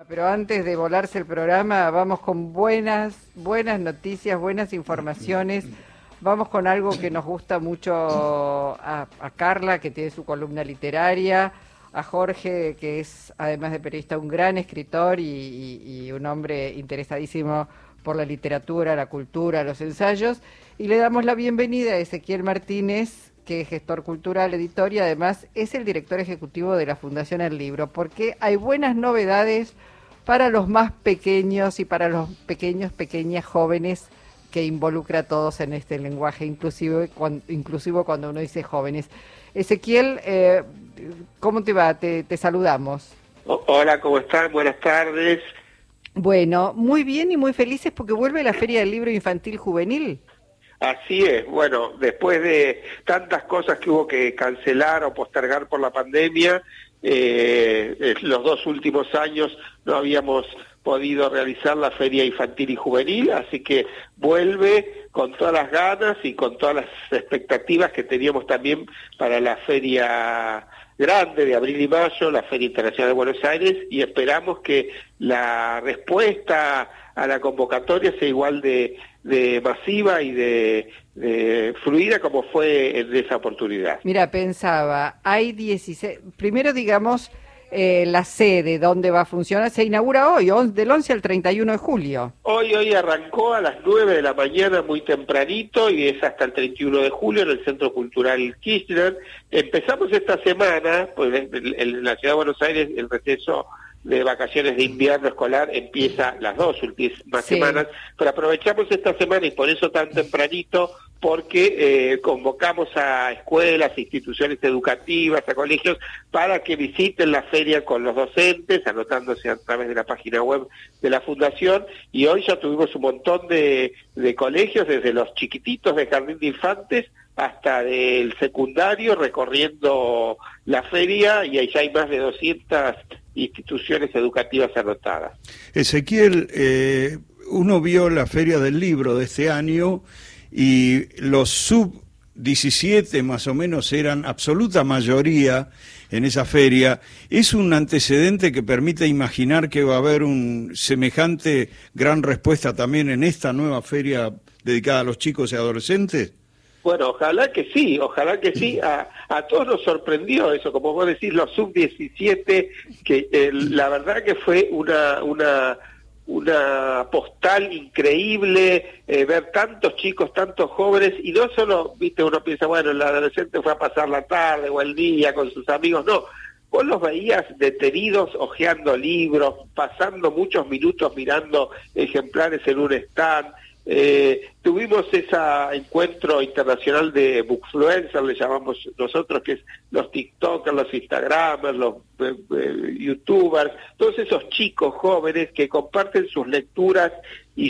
Pero antes de volarse el programa, vamos con buenas noticias, buenas informaciones. Vamos con algo que nos gusta mucho a Carla, que tiene su columna literaria, a Jorge, que es, además de periodista, un gran escritor y un hombre interesadísimo por la literatura, la cultura, los ensayos. Y le damos la bienvenida a Ezequiel Martínez, que es gestor cultural, editor y además es el director ejecutivo de la Fundación El Libro, porque hay buenas novedades para los más pequeños y para los pequeñas, jóvenes, que involucra a todos en este lenguaje inclusivo cuando uno dice jóvenes. Ezequiel, ¿cómo te va? Te saludamos. Hola, ¿cómo están? Buenas tardes. Bueno, muy bien y muy felices porque vuelve la Feria del Libro Infantil Juvenil. Así es, bueno, después de tantas cosas que hubo que cancelar o postergar por la pandemia, los 2 últimos años no habíamos podido realizar la Feria Infantil y Juvenil, así que vuelve con todas las ganas y con todas las expectativas que teníamos también para la Feria Grande de abril y mayo, la Feria Internacional de Buenos Aires, y esperamos que la respuesta a la convocatoria sea igual de masiva y de fluida como fue en esa oportunidad. Mira, pensaba, hay 16, primero digamos, la sede donde va a funcionar, se inaugura hoy, del 11 al 31 de julio. Hoy arrancó a las 9 de la mañana muy tempranito y es hasta el 31 de julio en el Centro Cultural Kirchner. Empezamos esta semana, pues en la Ciudad de Buenos Aires el receso de vacaciones de invierno escolar empieza las 2 últimas semanas, pero aprovechamos esta semana y por eso tan tempranito, porque convocamos a escuelas, instituciones educativas, a colegios, para que visiten la feria con los docentes, anotándose a través de la página web de la Fundación, y hoy ya tuvimos un montón de colegios, desde los chiquititos de jardín de infantes hasta del secundario, recorriendo la feria, y ahí ya hay más de 200 instituciones educativas anotadas. Ezequiel, uno vio la Feria del Libro de este año y los sub-17 más o menos eran absoluta mayoría en esa feria. ¿Es un antecedente que permite imaginar que va a haber un semejante gran respuesta también en esta nueva feria dedicada a los chicos y adolescentes? Bueno, ojalá que sí. A todos nos sorprendió eso, como vos decís, los sub-17, que la verdad que fue una postal increíble, ver tantos chicos, tantos jóvenes, y no solo, viste, uno piensa, bueno, el adolescente fue a pasar la tarde o el día con sus amigos, no. Vos los veías detenidos, hojeando libros, pasando muchos minutos mirando ejemplares en un stand. Tuvimos ese encuentro internacional de bookfluencers, le llamamos nosotros, que es los tiktokers, los instagramers, los youtubers, todos esos chicos jóvenes que comparten sus lecturas y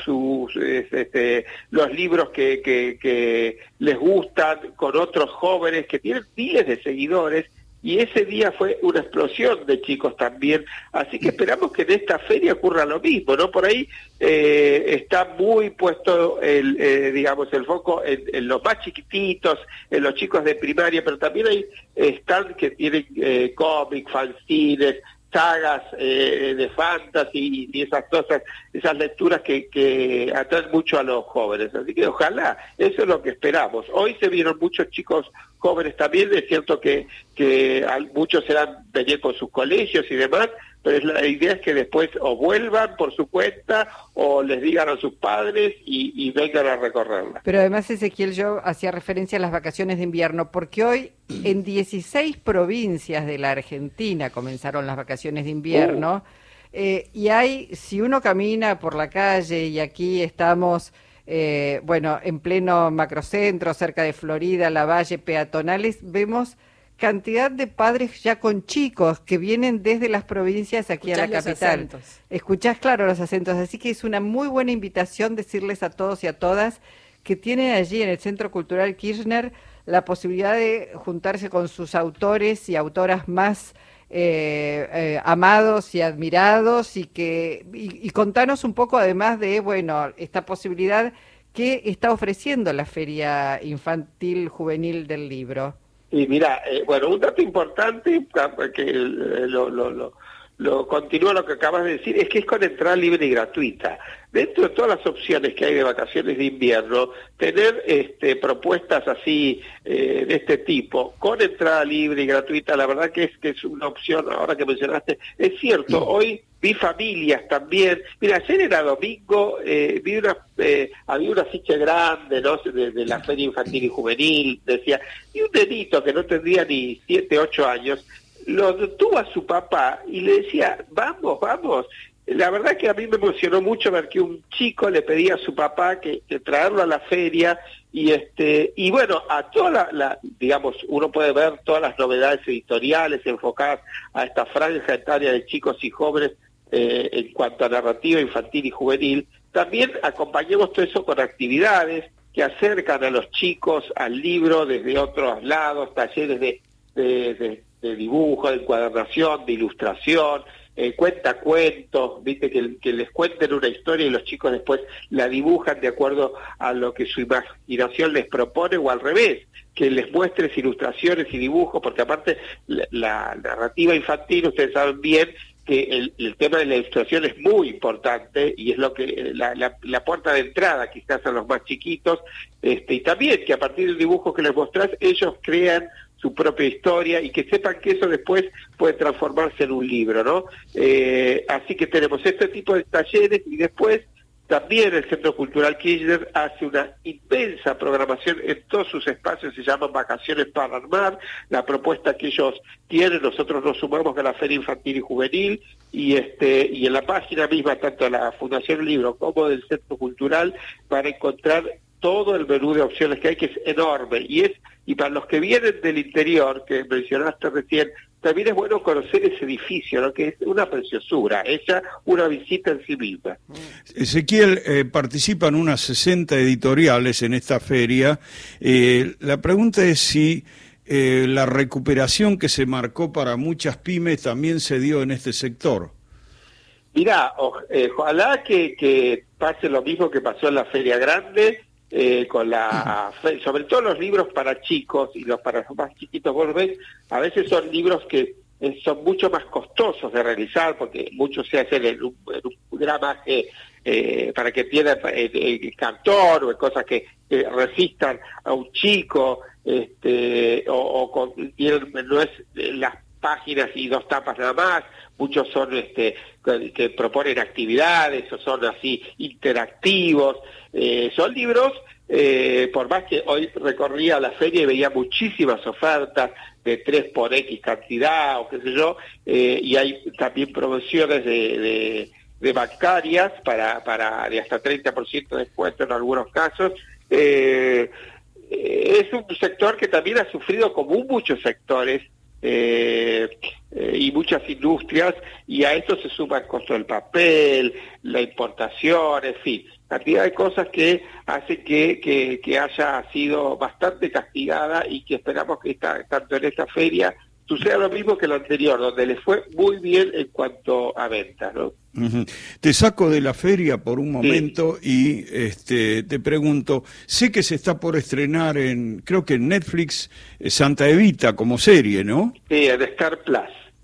los libros que les gustan con otros jóvenes que tienen miles de seguidores. Y ese día fue una explosión de chicos también, así que esperamos que en esta feria ocurra lo mismo, ¿no? Por ahí está muy puesto el foco en los más chiquititos, en los chicos de primaria, pero también hay stands que tienen cómics, fanzines, sagas de fantasy y esas cosas, esas lecturas que atraen mucho a los jóvenes. Así que ojalá, eso es lo que esperamos. Hoy se vieron muchos chicos jóvenes también, es cierto que muchos venían con sus colegios y demás, pero la idea es que después o vuelvan por su cuenta o les digan a sus padres y vengan a recorrerla. Pero además, Ezequiel, yo hacía referencia a las vacaciones de invierno, porque hoy en 16 provincias de la Argentina comenzaron las vacaciones de invierno, y si uno camina por la calle, y aquí estamos, en pleno macrocentro, cerca de Florida, la Valle, peatonales, vemos cantidad de padres ya con chicos que vienen desde las provincias aquí a la capital. Escuchás, claro, los acentos, así que es una muy buena invitación decirles a todos y a todas que tienen allí en el Centro Cultural Kirchner la posibilidad de juntarse con sus autores y autoras más amados y admirados, y contanos un poco además de, esta posibilidad que está ofreciendo la Feria Infantil Juvenil del Libro. Y mira, un dato importante que continúa lo que acabas de decir, es que es con entrada libre y gratuita. Dentro de todas las opciones que hay de vacaciones de invierno, tener propuestas así de este tipo, con entrada libre y gratuita, la verdad que es una opción, ahora que mencionaste, es cierto, hoy vi familias también. Mira, ayer era domingo, había una afiche grande, ¿no?, de la Feria Infantil y Juvenil, decía, y un nenito que no tendría ni 7, 8 años, lo tuvo a su papá y le decía, vamos, vamos. La verdad que a mí me emocionó mucho ver que un chico le pedía a su papá que traerlo a la feria y bueno, a toda digamos, uno puede ver todas las novedades editoriales enfocadas a esta franja etaria de chicos y jóvenes en cuanto a narrativa infantil y juvenil. También acompañemos todo eso con actividades que acercan a los chicos al libro desde otros lados, talleres de dibujo, de encuadernación, de ilustración, cuentacuentos, viste, que les cuenten una historia y los chicos después la dibujan de acuerdo a lo que su imaginación les propone, o al revés, que les muestres ilustraciones y dibujos, porque aparte la narrativa infantil, ustedes saben bien que el tema de la ilustración es muy importante y es lo que la puerta de entrada quizás a los más chiquitos, y también que a partir del dibujo que les mostrás ellos crean su propia historia y que sepan que eso después puede transformarse en un libro, ¿no? Así que tenemos este tipo de talleres y después también el Centro Cultural Kirchner hace una inmensa programación en todos sus espacios, se llaman Vacaciones para Armar, la propuesta que ellos tienen, nosotros nos sumamos a la Feria Infantil y Juvenil y en la página misma, tanto de la Fundación Libro como del Centro Cultural, para encontrar todo el menú de opciones que hay, que es enorme, y para los que vienen del interior, que mencionaste recién, también es bueno conocer ese edificio, ¿no?, que es una preciosura, una visita en sí misma. Ezequiel, participan unas 60 editoriales en esta feria. La pregunta es si la recuperación que se marcó para muchas pymes también se dio en este sector. Mirá, ojalá que pase lo mismo que pasó en la Feria Grande, sobre todo los libros para chicos y para los más chiquitos. Vos ves, a veces son libros que son mucho más costosos de realizar porque muchos se hacen en un gramaje para que pierda el cartón o en cosas que resistan a un chico, no es las páginas y 2 tapas nada más. Muchos son que proponen actividades o son así interactivos. Son libros, por más que hoy recorría la feria y veía muchísimas ofertas de 3 por X cantidad o qué sé yo, y hay también promociones de bancarias para de hasta 30% de descuento en algunos casos. Es un sector que también ha sufrido, como muchos sectores, y muchas industrias, y a esto se suma el costo del papel, la importación, en fin, cantidad de cosas que hacen que haya sido bastante castigada, y que esperamos que tanto en esta feria suceda lo mismo que la anterior, donde les fue muy bien en cuanto a ventas, ¿no? Uh-huh. Te saco de la feria por un momento, sí. Y te pregunto, sé que se está por estrenar creo que en Netflix, Santa Evita como serie, ¿no? Sí, en Star Plus.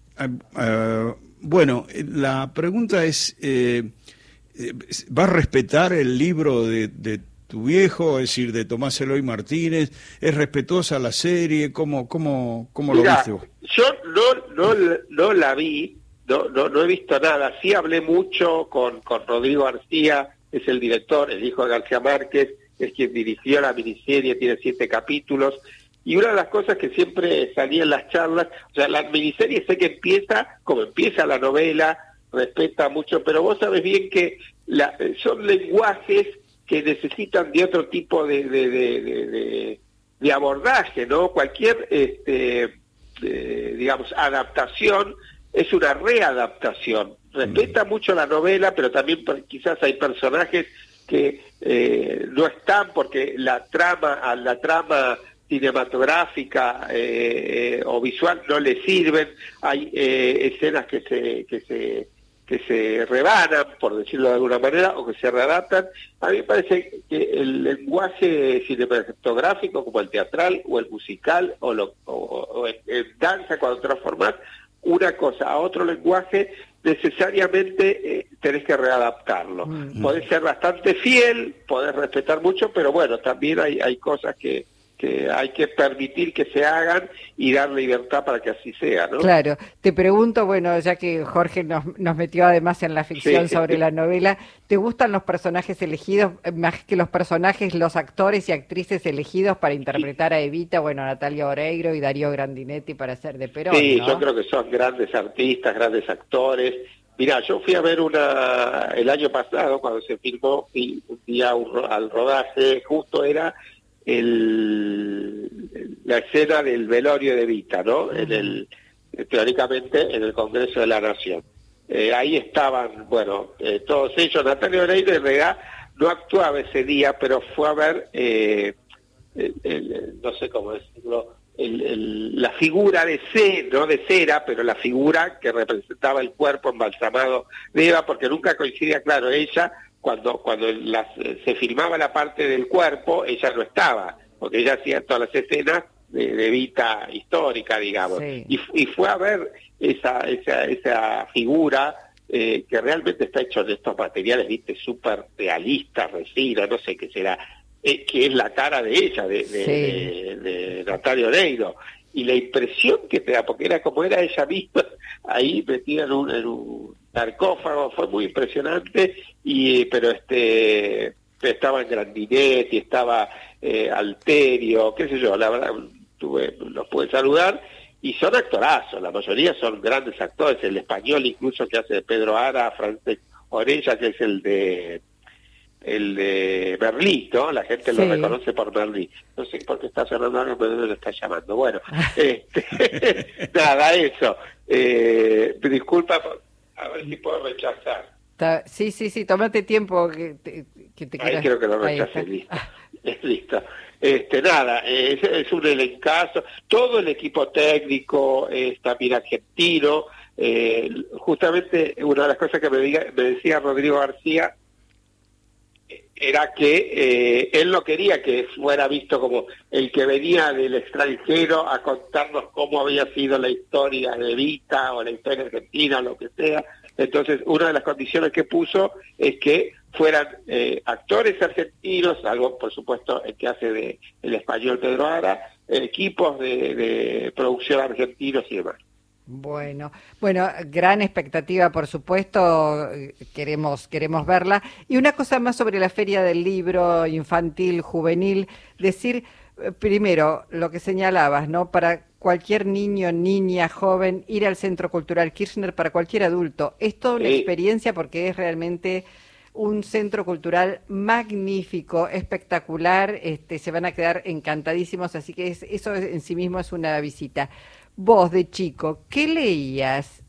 Bueno, la pregunta es, ¿va a respetar el libro de tu viejo, es decir, de Tomás Eloy Martínez? ¿Es respetuosa la serie? ¿Cómo lo viste vos? Yo no la vi, no he visto nada. Sí hablé mucho con Rodrigo García, es el director, el hijo de García Márquez, es quien dirigió la miniserie, tiene 7 capítulos, y una de las cosas que siempre salía en las charlas, o sea, la miniserie sé que empieza como empieza la novela, respeta mucho, pero vos sabés bien que son lenguajes que necesitan de otro tipo de abordaje, ¿no? Cualquier, digamos, adaptación es una readaptación. Respeta mucho la novela, pero también quizás hay personajes que no están porque la trama cinematográfica o visual no le sirven. Hay escenas que se rebanan, por decirlo de alguna manera, o que se readaptan. A mí me parece que el lenguaje cinematográfico, como el teatral o el musical o en danza, cuando transformás, una cosa a otro lenguaje, necesariamente tenés que readaptarlo. Podés ser bastante fiel, podés respetar mucho, pero bueno, también hay cosas que hay que permitir que se hagan y dar libertad para que así sea, ¿no? Claro. Te pregunto, bueno, ya que Jorge nos metió además en la ficción sobre la novela, ¿te gustan los personajes elegidos, más que los personajes, los actores y actrices elegidos para interpretar a Evita, bueno, Natalia Oreiro y Darío Grandinetti para ser de Perón, Sí, ¿no? yo creo que son grandes artistas, grandes actores. Mirá, yo fui a ver el año pasado, cuando se filmó, y un día al rodaje, justo era la escena del velorio de Evita, ¿no? Teóricamente en el Congreso de la Nación. Ahí estaban, bueno, todos ellos. Natalia Oreiro en realidad no actuaba ese día, pero fue a ver, no sé cómo decirlo, la figura no de cera, pero la figura que representaba el cuerpo embalsamado de Eva, porque nunca coincidía, claro, ella, cuando se filmaba la parte del cuerpo, ella no estaba, porque ella hacía todas las escenas de Evita histórica, digamos, sí. y fue a ver esa figura que realmente está hecho de estos materiales, viste, súper realistas, resina, no sé qué será, que es la cara de ella, de Natalia Oreiro, y la impresión que te da, porque era como era ella misma, ahí metida en un sarcófago, fue muy impresionante, pero estaba en Grandinetti, estaba Alterio, qué sé yo, la verdad, los pude saludar, y son actorazos, la mayoría son grandes actores, el español incluso que hace de Pedro Ara, Francesc Orella, que es el de Merlí, ¿no? La gente lo reconoce por Merlí. No sé por qué está sonando algo, pero no lo está llamando. Bueno, nada, eso. Disculpa, a ver si puedo rechazar. Sí, tómate tiempo que te quieras. Ahí creo que lo rechacé, listo. Listo. Nada, es un elencazo. Todo el equipo técnico es también argentino. Justamente una de las cosas que me decía Rodrigo García era que él no quería que fuera visto como el que venía del extranjero a contarnos cómo había sido la historia de Evita o la historia argentina o lo que sea. Entonces, una de las condiciones que puso es que fueran actores argentinos, algo por supuesto el que hace el español Pedro Ara, equipos de producción argentinos y demás. Bueno, gran expectativa, por supuesto, queremos verla. Y una cosa más sobre la Feria del Libro Infantil, Juvenil, decir primero lo que señalabas, ¿no? Para cualquier niño, niña, joven, ir al Centro Cultural Kirchner, para cualquier adulto, es toda una experiencia porque es realmente un centro cultural magnífico, espectacular, se van a quedar encantadísimos, así que eso en sí mismo es una visita. Vos, de chico, ¿qué leías?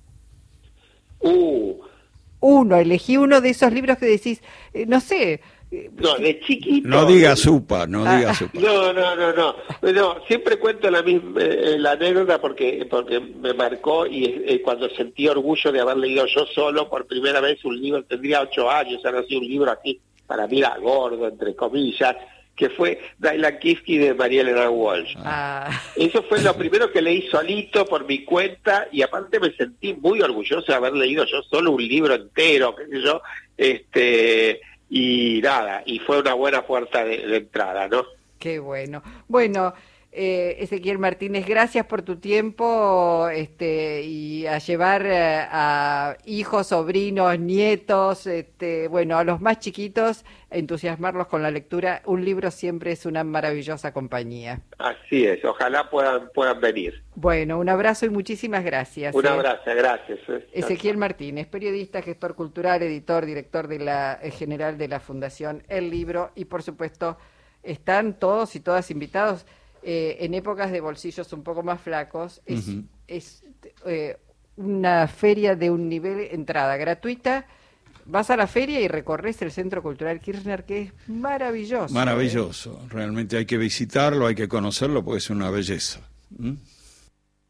Elegí uno de esos libros que decís, no sé. No, de chiquito. No digas UPA, no digas UPA. No, siempre cuento la anécdota porque me marcó y cuando sentí orgullo de haber leído yo solo por primera vez un libro, tendría 8 años, era así un libro así, para mí era gordo, entre comillas, que fue Dylan Kifke de María Elena Walsh. Eso fue lo primero que leí solito por mi cuenta y aparte me sentí muy orgulloso de haber leído yo solo un libro entero, qué sé yo, y nada, y fue una buena puerta de entrada, ¿no? Qué bueno. Bueno, Ezequiel Martínez, gracias por tu tiempo y a llevar a hijos, sobrinos, nietos, a los más chiquitos, a entusiasmarlos con la lectura. Un libro siempre es una maravillosa compañía. Así es, ojalá puedan venir. Bueno, un abrazo y muchísimas gracias. Un abrazo, gracias. Ezequiel Martínez, periodista, gestor cultural, editor, director general de la Fundación El Libro y por supuesto están todos y todas invitados. En épocas de bolsillos un poco más flacos, es una feria de un nivel entrada gratuita. Vas a la feria y recorres el Centro Cultural Kirchner, que es maravilloso. Maravilloso, realmente hay que visitarlo, hay que conocerlo porque es una belleza.